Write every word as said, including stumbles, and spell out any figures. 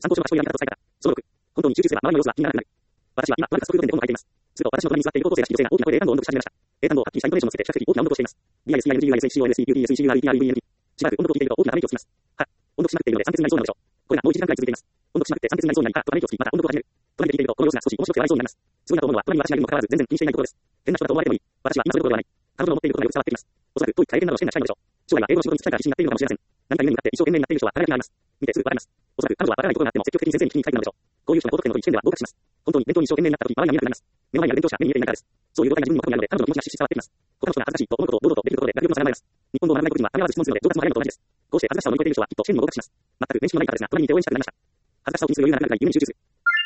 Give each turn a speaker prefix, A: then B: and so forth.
A: 参考書の書き込みやり方と使い方。そのろく。本当に集中すれば周りの様子が気にならなくなる。私は今、何か加速運転で本を書いています。すると、私の隣に座っている高校生らしき女性が大きな声で英単語を音読し始めました。英単語をはっきりしたイントネーションをつけて、比較的大きな音読をしています。ディーアイエスティーアイエヌジーユーアイエスエイチシーオーエヌエスイーキューティーエスシーユーアールイーティーアールイーブイエヌティー。しばらく音読を聞いていると大きなため息をつきます。は、音読しまくっているので酸欠になりそうなのでしょう。これがもういちじかんくらい続いています。音読しまくって酸欠になりそうになり、あ、とため息をつき、また音読を始める。隣で聞いていると、この様子が少し面白くて笑いそうになります。すごいなと思うのは、隣に私がいるにもかかわらず全然気にしていないところです。変な人だと思われてもいい。私は今そういうことではない。彼女の持っていることがよく伝わってきます。おそらく、遠い大変などの試験がしたいのでしょう。将来は英語の仕事に就きたいから必死になっているのかもしれません。何か夢に向かって一生懸命になっている人は輝きがあります。見てすぐわかります。おそらく彼女はわからないことがあっても積極的に先生に聞きに書いてなのでしょう。こういう人が高得点の時試験では合格します。本当に勉強に一生懸命になった時、周りが見えなくなります。目の前にある勉強者、目に見えていないからです。そういう状態が自分にも過去にあるので、彼女の気持ちがしっしり伝わってきます。他の人が恥ずかしいと思うことを堂々とできることで学力の差が生まれます。日本語を学ばない時にはためらわず質問するので上達も早いのと同じです。こうして恥ずかしさを乗り越えている人はきっと試験にも合格します。全く練習のないからですが、隣にいて応援したくなりました。恥ずかしさを気にする余裕がなくなるくらい夢に集中する。